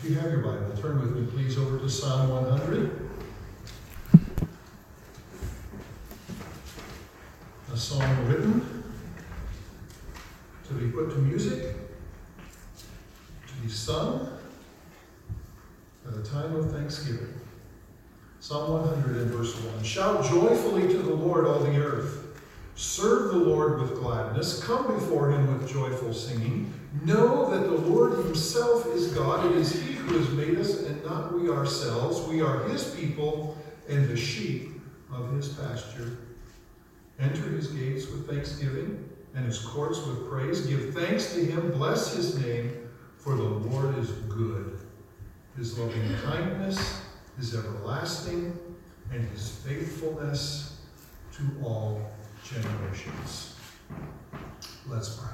If you have your Bible, turn with me please over to Psalm 100. A song written to be put to music, to be sung at a time of thanksgiving. Psalm 100 and verse 1. Shout joyfully to the Lord, all the earth. Serve the Lord with gladness. Come before him with joyful singing. Know that the Lord himself is God. It is he who has made us and not we ourselves. We are his people and the sheep of his pasture. Enter his gates with thanksgiving and his courts with praise. Give thanks to him. Bless his name, for the Lord is good. His loving kindness is everlasting, and his faithfulness to all generations. Let's pray.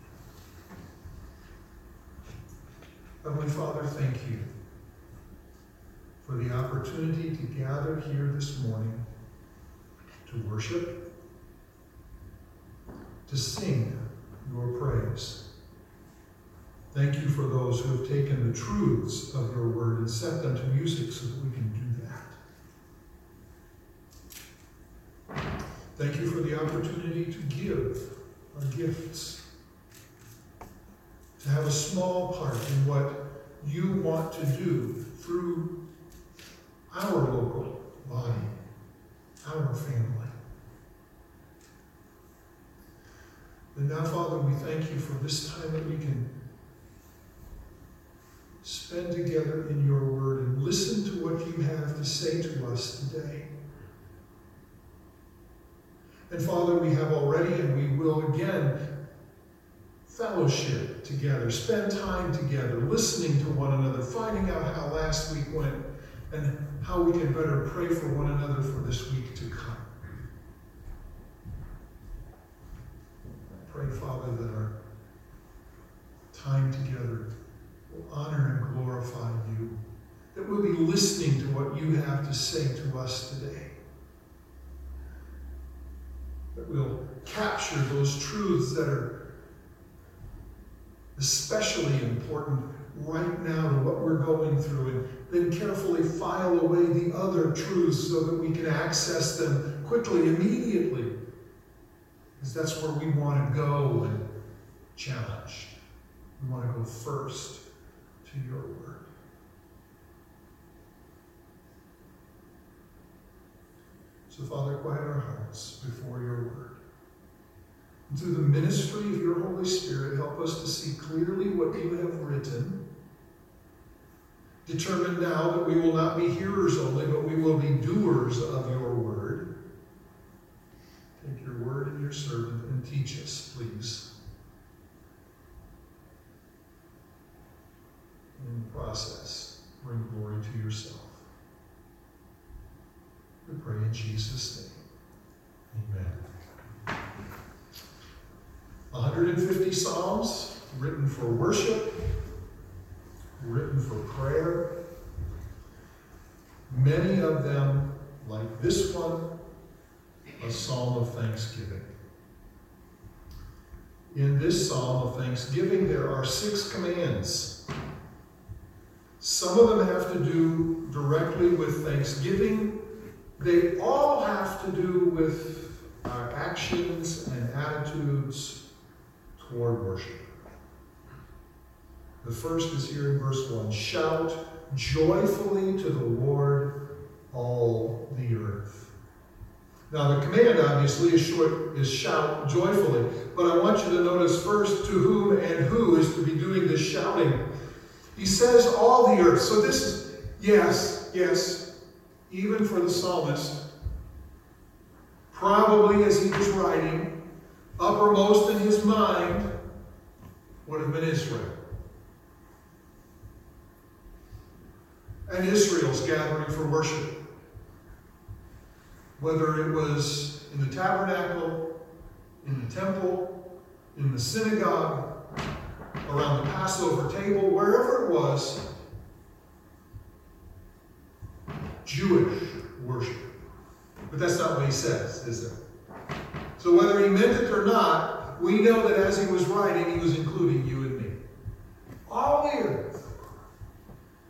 Heavenly Father, thank you for the opportunity to gather here this morning to worship, to sing your praise. Thank you for those who have taken the truths of your word and set them to music so that we can do that. Thank you for the opportunity to give our gifts, to have a small part in what you want to do through our local body, our family. And now, Father, we thank you for this time that we can spend together in your word and listen to what you have to say to us today. And Father, we have already and we will again fellowship together, spend time together, listening to one another, finding out how last week went and how we can better pray for one another for this week to come. I pray, Father, that our time together will honor and glorify you, that we'll be listening to what you have to say to us today, that we'll capture those truths that are especially important right now to what we're going through, and then carefully file away the other truths so that we can access them quickly, immediately, because that's where we want to go when challenged. We want to go first to your word. So, Father, quiet our hearts before your word. And through the ministry of your Holy Spirit, help us to see clearly what you have written. Determine now that we will not be hearers only, but we will be doers of your word. Take your word and your servant and teach us, please. In the process, bring glory to yourself. We pray in Jesus' name. Amen. 150 Psalms written for worship, written for prayer. Many of them, like this one, a psalm of thanksgiving. In this psalm of thanksgiving, there are 6 commands. Some of them have to do directly with thanksgiving. They all have to do with our actions and attitudes toward worship. The first is here in verse 1. Shout joyfully to the Lord, all the earth. Now the command obviously is shout joyfully, but I want you to notice first to whom and who is to be doing this shouting. He says all the earth. So this is, yes, even for the psalmist, probably as he was writing, uppermost in his mind would have been Israel. And Israel's gathering for worship. Whether it was in the tabernacle, in the temple, in the synagogue, around the Passover table, wherever it was, Jewish worship. But that's not what he says, is it? So whether he meant it or not, we know that as he was writing, he was including you and me. All the earth.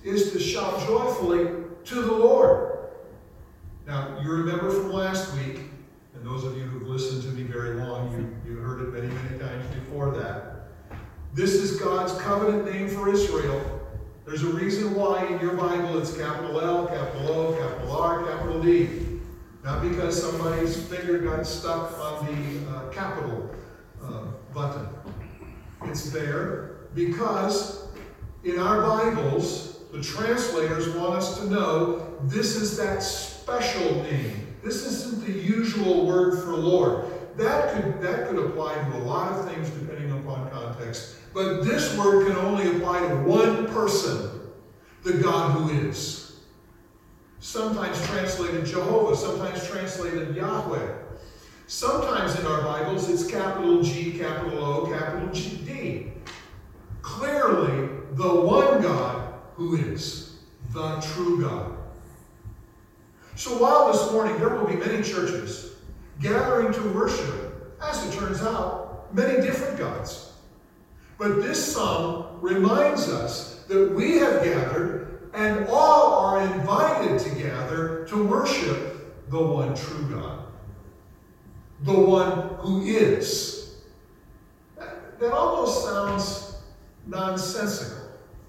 is to shout joyfully to the Lord. Now, you remember from last week, and those of you who've listened to me very long, you heard it many, many times before that. This is God's covenant name for Israel. There's a reason why in your Bible it's capital L, capital O, capital R, capital D. Not because somebody's finger got stuck on the capital button. It's there because in our Bibles, the translators want us to know this is that special name. This isn't the usual word for Lord. That could apply to a lot of things depending upon context. But this word can only apply to one person, the God who is. Sometimes translated Jehovah, sometimes translated Yahweh. Sometimes in our Bibles it's capital G, capital O, capital D. Clearly, the one God who is the true God. So while this morning there will be many churches gathering to worship, as it turns out, many different gods. But this psalm reminds us that we have gathered and all are invited to gather to worship the one true God. The one who is. That almost sounds nonsensical.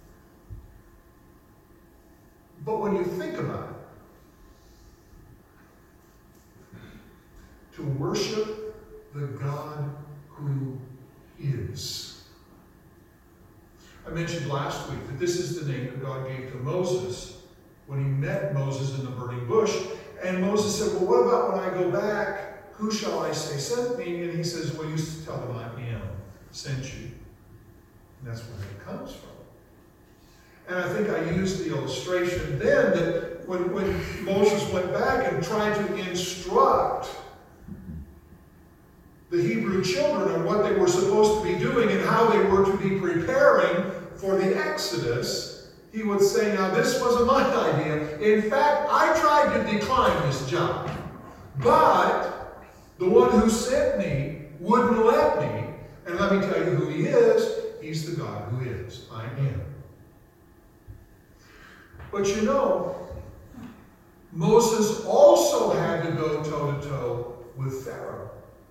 But when you think about it, to worship the God who is. I mentioned last week that this is the name that God gave to Moses when he met Moses in the burning bush. And Moses said, well, what about when I go back? Who shall I say sent me? And he says, well, you tell them I am sent you. And that's where it comes from. And I think I used the illustration then that when Moses went back and tried to instruct the Hebrew children on what they were supposed to be doing and how they were to be preparing for the Exodus, he would say, now this wasn't my idea. In fact, I tried to decline this job. But the one who sent me wouldn't let me. And let me tell you who he is. He's the God who is. I am. But you know, Moses also had to go toe-to-toe with Pharaoh.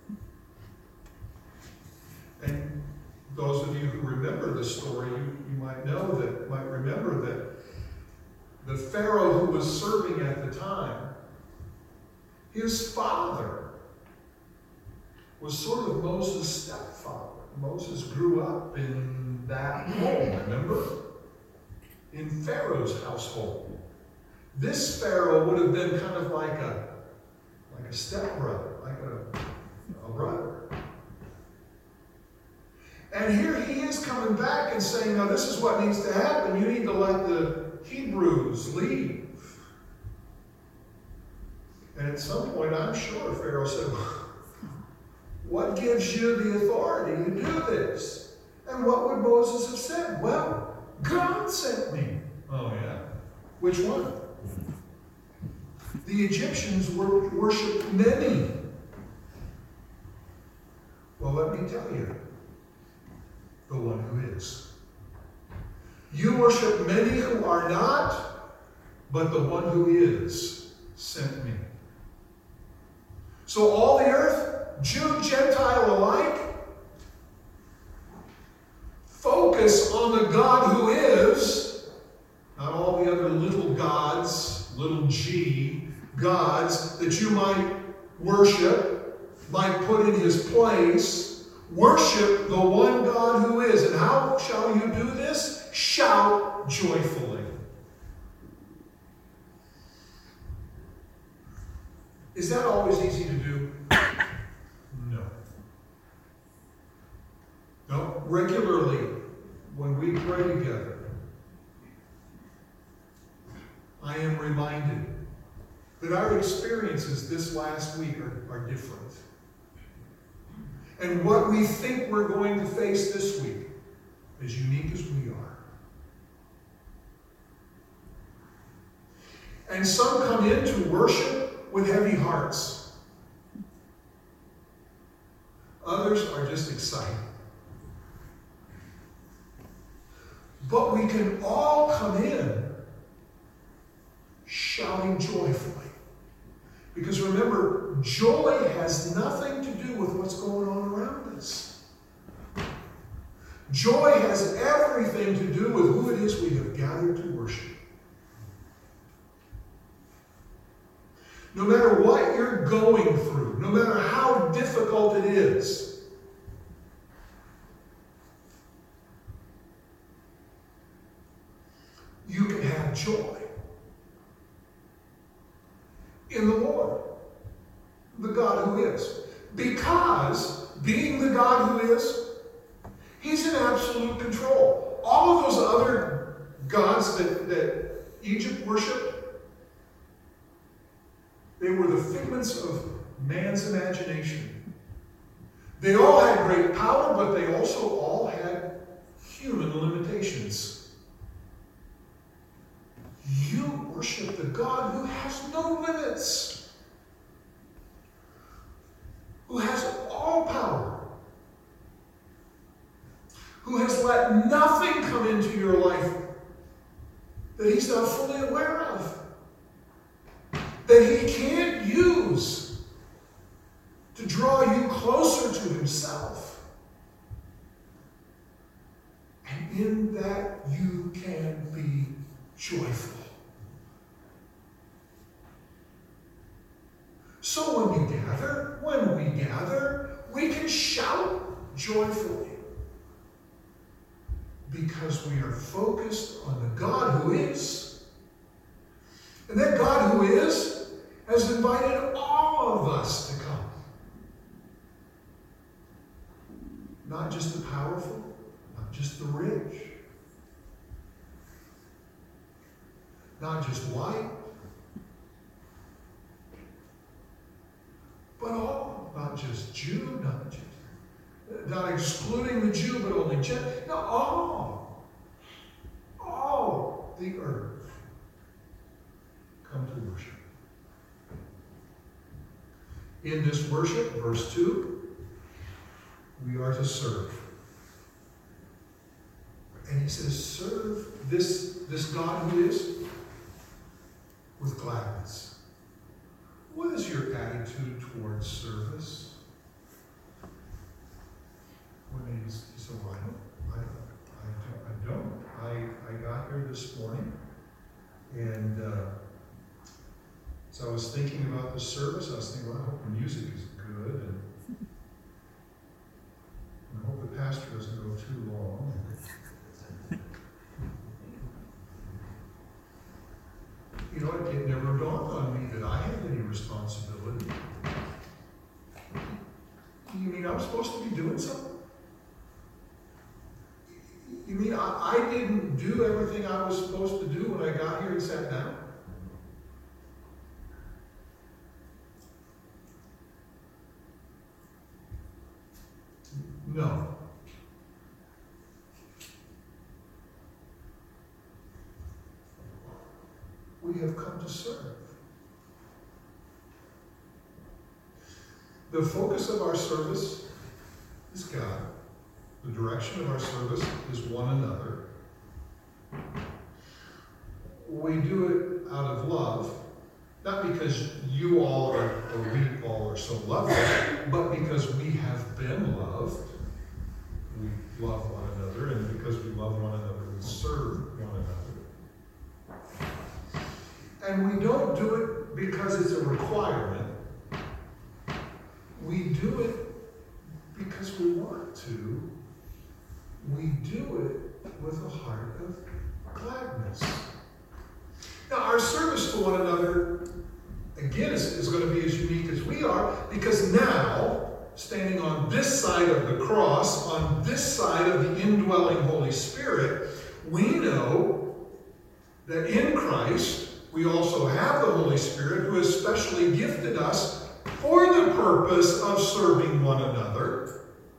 And those of you who remember the story, you might remember that the Pharaoh who was serving at the time, his father was sort of Moses' stepfather. Moses grew up in that home, remember? In Pharaoh's household. This Pharaoh would have been kind of like a stepbrother, like a brother. And here he is coming back and saying, now this is what needs to happen. You need to let the Hebrews leave. And at some point, I'm sure Pharaoh said, what gives you the authority to do this? And what would Moses have said? Well, God sent me. Oh, yeah. Which one? The Egyptians worshipped many. Well, let me tell you. The one who is. You worship many who are not, but the one who is sent me. So all the earth, Jew, Gentile alike, focus on the God who is, not all the other little gods, little g gods that you might worship, might put in his place. Worship the one God who is. And how shall you do this? Shout joyfully. Is that always easy to do? No. No. Regularly, when we pray together, I am reminded that our experiences this last week are different. And what we think we're going to face this week, as unique as we are. And some come into worship with heavy hearts. Others are just excited. But we can all come in shouting joyfully. Because remember, joy has nothing to do with what's going on around us. Joy has everything to do with who it is we have gathered to worship. No matter what you're going through, no matter how difficult it is, you can have joy in the Lord, the God who is. Because being the God who is, He's in absolute control. All of those other gods that Egypt worshiped, they were the figments of man's imagination. They all had great power, but they also all had human limitations. You worship the God who has no limits, who has all power, who has let nothing come into your life that He's not fully aware of, that He can't use to draw you closer to Himself. And in that you can be joyful. So when we gather, we can shout joyfully. Because we are focused on the God who is. And that God who is has invited all of us to come. Not just the powerful, not just the rich, not just white, but all. Not just Jew, not excluding the Jew, but only Gentile. No, all the earth come to worship. In this worship, verse 2, we are to serve. And he says, serve this God who is with gladness. What is your attitude towards service? When he said, well, I don't. I got here this morning, and so I was thinking about the service. I was thinking, well, I hope the music is good, and I hope the pastor doesn't go too long. You know, it never dawned on me that I had any responsibility. You mean I'm supposed to be doing something? You mean I didn't do everything I was supposed to do when I got here and sat down? No. We have come to serve. The focus of our service is God. The direction of our service is one another. We do it out of love, not because you all or we all are so lovely, but because we have been loved. We love one another, and because we love one another, we serve one another. And we don't do it because it's a requirement. We do it because we want to. We do it with a heart of gladness. Now, our service to one another, again, is going to be as unique as we are, because now, standing on this side of the cross, on this side of the indwelling Holy Spirit, we know that in Christ, we also have the Holy Spirit, who has specially gifted us for the purpose of serving one another.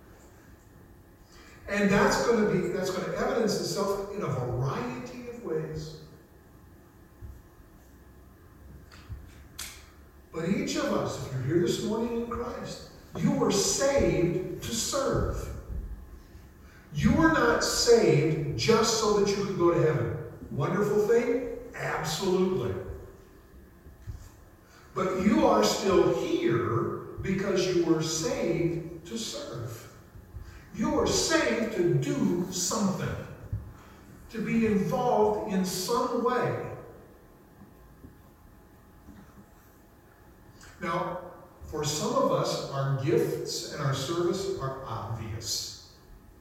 And that's going to evidence itself in a variety of ways. But each of us, if you're here this morning in Christ, you were saved to serve. You were not saved just so that you could go to heaven. Wonderful thing? Absolutely. But you are still here because you were saved to serve. You were saved to do something, to be involved in some way. Now, for some of us, our gifts and our service are obvious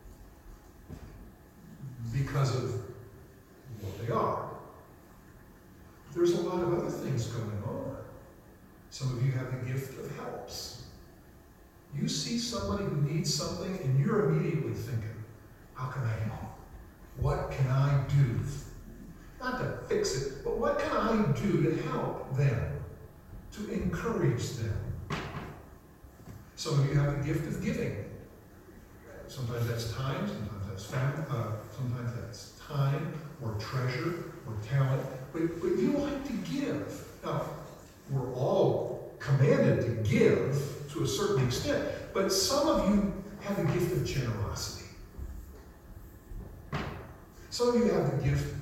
because of what they are. There's a lot of other things going on. Some of you have the gift of helps. You see somebody who needs something and you're immediately thinking, how can I help? What can I do? Not to fix it, but what can I do to help them? To encourage them. Some of you have the gift of giving. Sometimes that's time, sometimes that's family, sometimes that's time or treasure or talent. But you like to give. Now, we're all commanded to give to a certain extent, but some of you have the gift of generosity. Some of you have the gift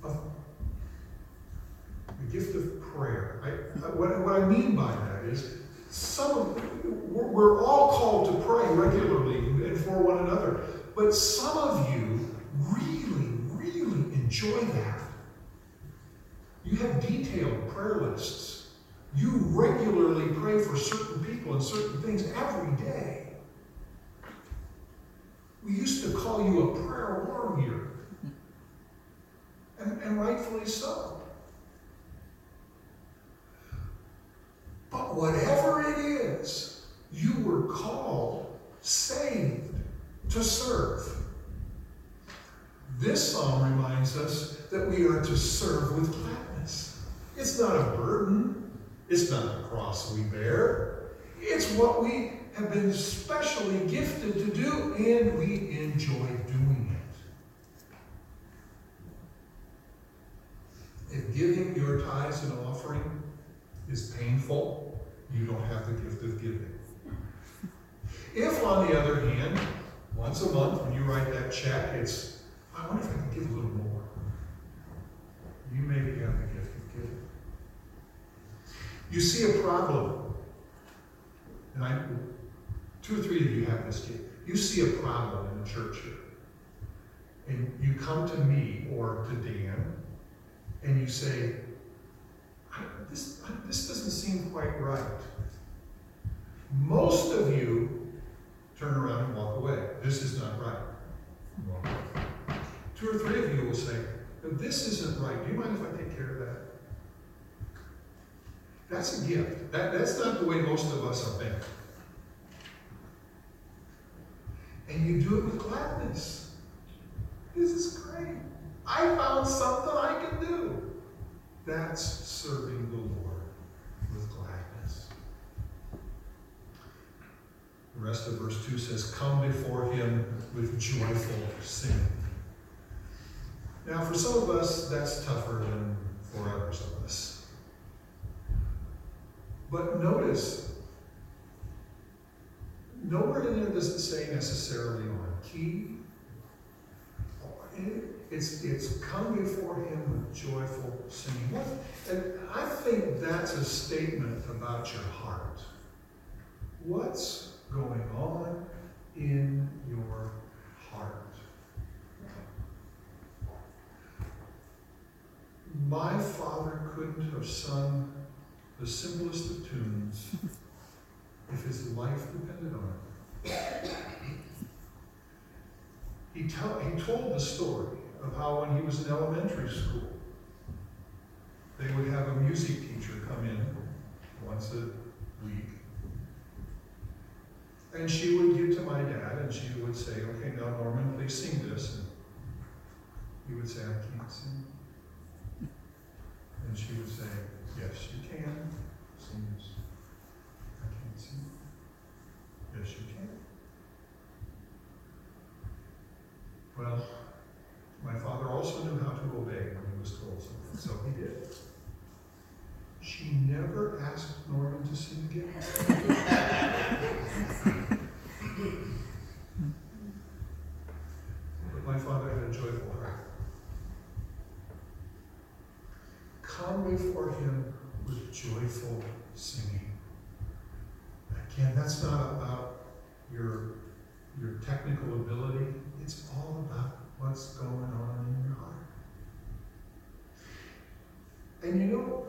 of prayer. What I mean by that is, we're all called to pray regularly and for one another, but some of you really, really enjoy that. You have detailed prayer lists. You regularly pray for certain people and certain things every day. We used to call you a prayer warrior, and rightfully so. But whatever it is, you were called, saved, to serve. This psalm reminds us that we are to serve with gladness. It's not a burden. It's not a cross we bear. It's what we have been specially gifted to do, and we enjoy doing it. If giving your tithes and offering is painful, you don't have the gift of giving. If, on the other hand, once a month when you write that check, it's, I wonder if I can give a little more. You maybe have the gift of giving. You see a problem, and 2 or 3 of you have this gift. You see a problem in the church here, and you come to me or to Dan, and you say, this doesn't seem quite right. Most of you turn around and walk away. This is not right. Walk away. 2 or 3 of you will say, this isn't right. Do you mind if I take care of that? That's a gift. That's not the way most of us are thinking. And you do it with gladness. This is great. I found something I can do. That's serving the Lord with gladness. The rest of verse 2 says, come before him with joyful singing. Now, for some of us, that's tougher than for others of us. But notice, nowhere in there does it say necessarily on key. It's come before him with joyful singing. And I think that's a statement about your heart. What's going on in your heart? My father couldn't have sung the simplest of tunes if his life depended on it. He told the story of how when he was in elementary school, they would have a music teacher come in once a week. And she would get to my dad and she would say, okay, now Norman, please sing this. And he would say, I can't sing. And she would say, yes, you can sing this. I can't sing. Yes, you can. Well, my father also knew how to obey when he was told something, so he did. She never asked Norman to sing again. But my father had a joyful heart. Come before him with joyful singing. Again, that's not about your technical ability. It's all about what's going on in your heart. And you know,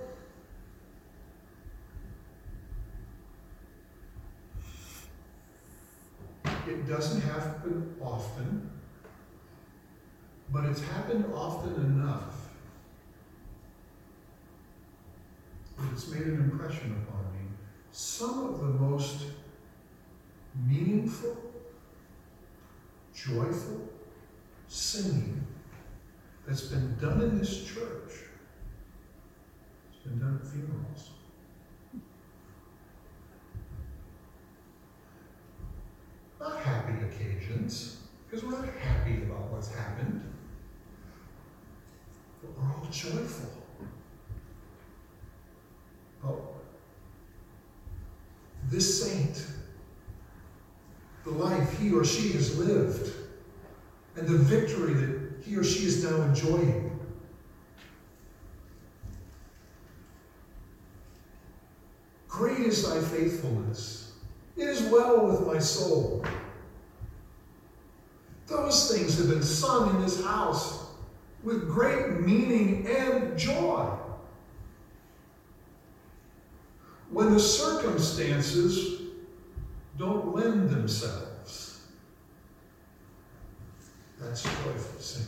it doesn't happen often, but it's happened often enough that it's made an impression upon me. Some of the most meaningful, joyful singing that's been done in this church has been done at funerals. Not happy occasions, because we're not happy about what's happened, but we're all joyful. Oh, this saint, the life he or she has lived, and the victory that he or she is now enjoying. Great is thy faithfulness. It is well with my soul. Those things have been sung in this house with great meaning and joy. When the circumstances don't lend themselves, that's joyful singing.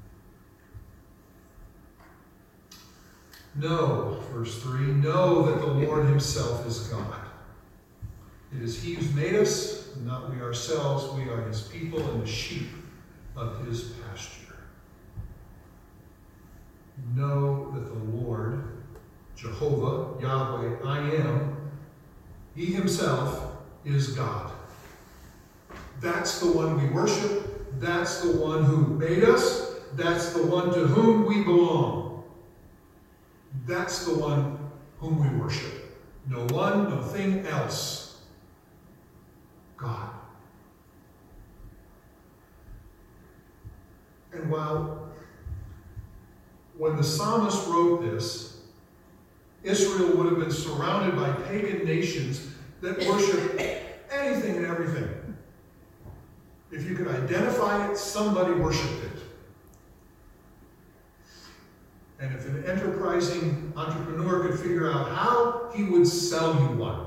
Know, verse 3, know that the Lord himself is God. It is he who's made us, not we ourselves. We are his people and the sheep of his pasture. Know that the Lord, Jehovah, Yahweh, I am, he himself is God. That's the one we worship. That's the one who made us. That's the one to whom we belong. That's the one whom we worship. No one, no thing else. God. And when the psalmist wrote this, Israel would have been surrounded by pagan nations that worship anything and everything. If you could identify it, somebody worshiped it. And if an enterprising entrepreneur could figure out how, he would sell you one.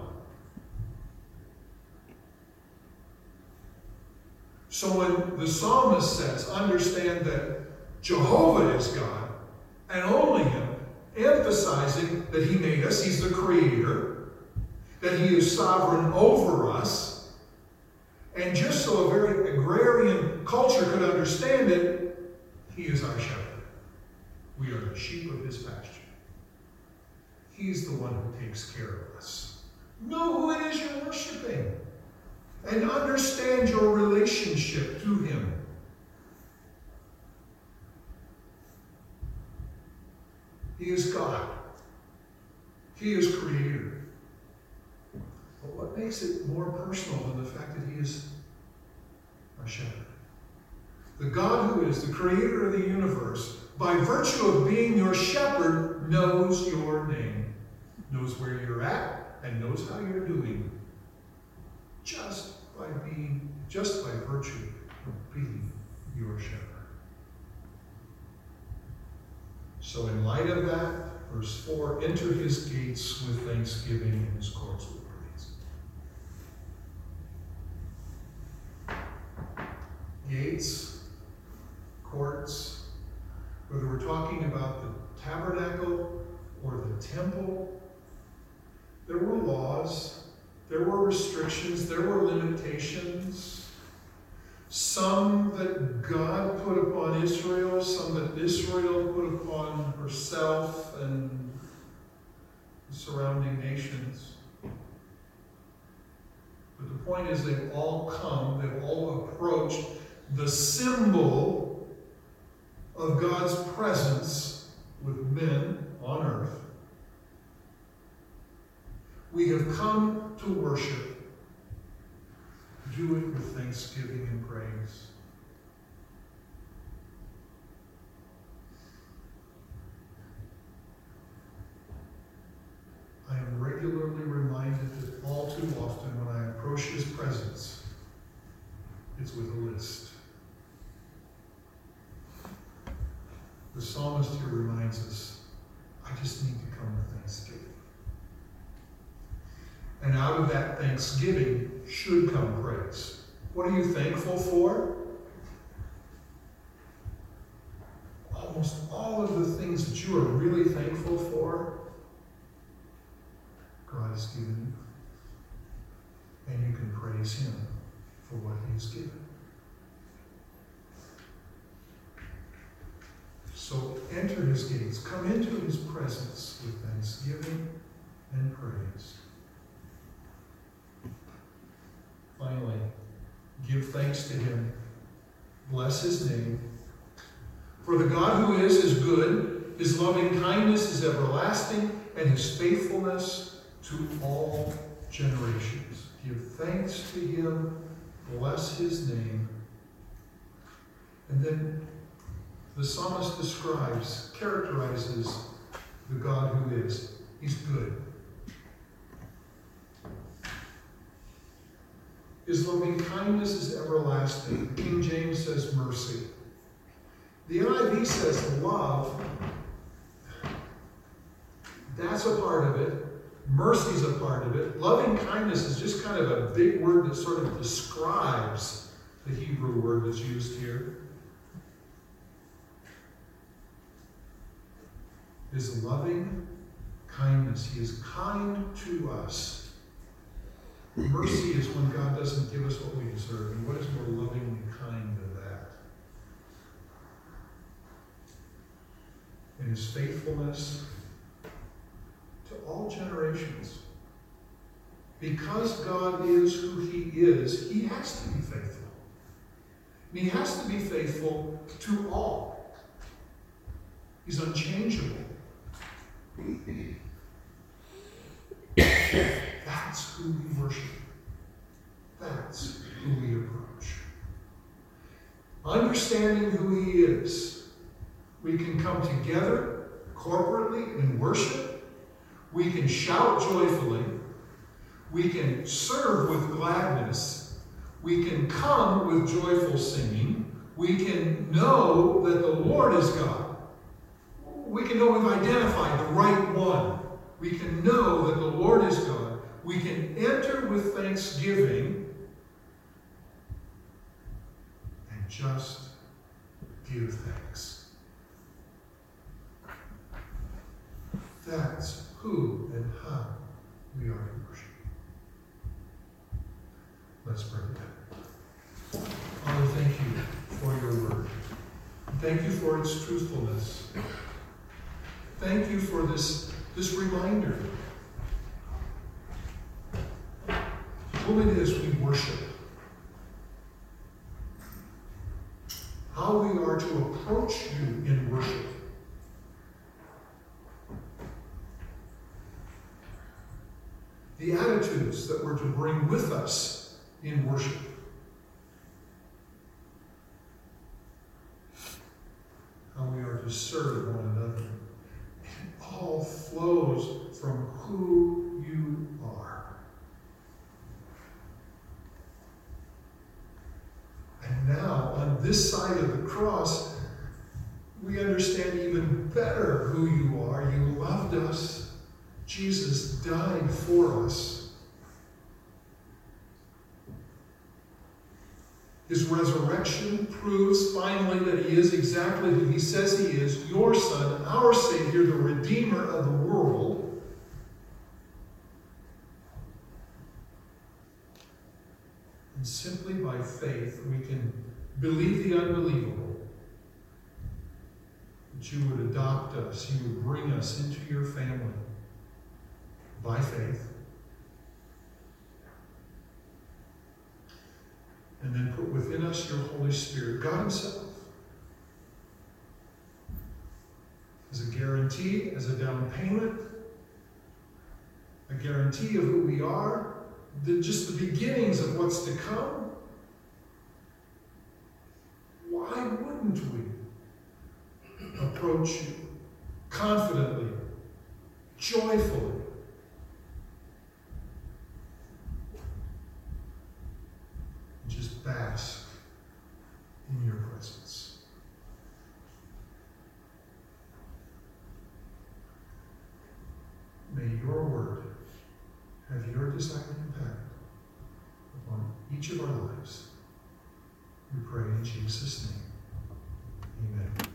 So when the psalmist says, understand that Jehovah is God, and only him, emphasizing that he made us, he's the creator, that he is sovereign over us, and just so a very agrarian culture could understand it, he is our shepherd. We are the sheep of his pasture. He's the one who takes care of us. Know who it is you're worshiping. And understand your relationship to him. He is God. He is creator. But what makes it more personal than the fact that he is our shepherd? The God who is the creator of the universe, by virtue of being your shepherd, knows your name, knows where you're at, and knows how you're doing. Just by virtue of being your shepherd. So in light of that, verse 4, enter his gates with thanksgiving and his courts with praise. Gates, courts, whether we're talking about the tabernacle or the temple, there were laws. There were restrictions, there were limitations, some that God put upon Israel, some that Israel put upon herself and the surrounding nations. But the point is they've all approached the symbol of God's presence with men on earth. We have come to worship. Do it with thanksgiving and praise. I am regularly The psalmist here reminds us, I just need to come with thanksgiving. And out of that thanksgiving should come praise. What are you thankful for? Almost all of the things that you are really thankful for, God has given you. And you can praise Him for what He has given. So enter His gates, come into His presence with thanksgiving and praise. Finally, give thanks to Him. Bless His name. For the God who is good, His loving kindness is everlasting, and His faithfulness to all generations. Give thanks to Him. Bless His name. And then the psalmist characterizes the God who is. He's good. His loving kindness is everlasting. King James says mercy. The NIV says love. That's a part of it. Mercy's a part of it. Loving kindness is just kind of a big word that sort of describes the Hebrew word that's used here. His loving kindness. He is kind to us. Mercy is when God doesn't give us what we deserve. And what is more lovingly kind than that? And His faithfulness to all generations. Because God is who He is, He has to be faithful. And He has to be faithful to all. He's unchangeable. That's who we worship. That's who we approach. Understanding who He is, we can come together corporately in worship. We can shout joyfully. We can serve with gladness. We can come with joyful singing. We can know that the Lord is God. We can know we've identified the right one. We can know that the Lord is God. We can enter with thanksgiving and just give thanks. That's who and how we are to worship. Let's pray together. Father, thank you for your word. Thank you for its truthfulness. Thank you for this reminder who it is we worship, how we are to approach you in worship. The attitudes that we're to bring with us in worship. How we are to serve one another. It all flows from who you are. And now, on this side of the cross, we understand even better who you are. You loved us. Jesus died for us. His resurrection proves finally that He is exactly who He says He is, your Son, our Savior, the Redeemer of the world. And simply by faith, we can believe the unbelievable. That you would adopt us, you would bring us into your family by faith. And then put within us your Holy Spirit, God Himself, as a guarantee, as a down payment, a guarantee of who we are, just the beginnings of what's to come. Why wouldn't we approach you confidently, joyfully? Just bask in your presence. discipling impact upon each of our lives. We pray in Jesus' name. Amen.